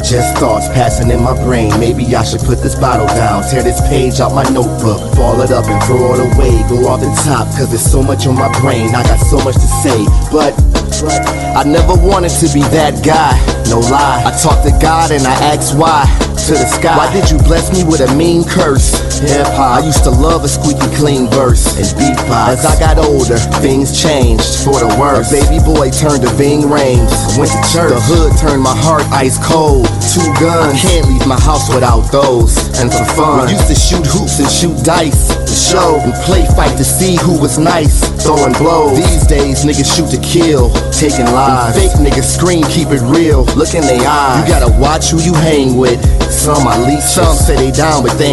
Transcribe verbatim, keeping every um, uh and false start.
just thoughts passing in my brain. Maybe I should put this bottle down, tear this page out my notebook, ball it up and throw it away. Go off the top, cause there's so much on my brain. I got so much to say, but I never wanted to be that guy, no lie. I talk to God and I ask why, to the sky. Why did you bless me with a mean curse? Hip-hop, I used to love a squeaky clean verse and beatbox. As I got older, things changed for the worse. A baby boy turned to Ving Rhames, went to church. The hood turned my heart ice cold. Two guns, I can't leave my house without those. And for fun, we used to shoot hoops and shoot dice, to show and play fight to see who was nice, throwing blows. These days niggas shoot to kill, taking lives. And fake niggas scream, keep it real, look in their eyes. You gotta watch who you hang with. Some I least, some say they down but they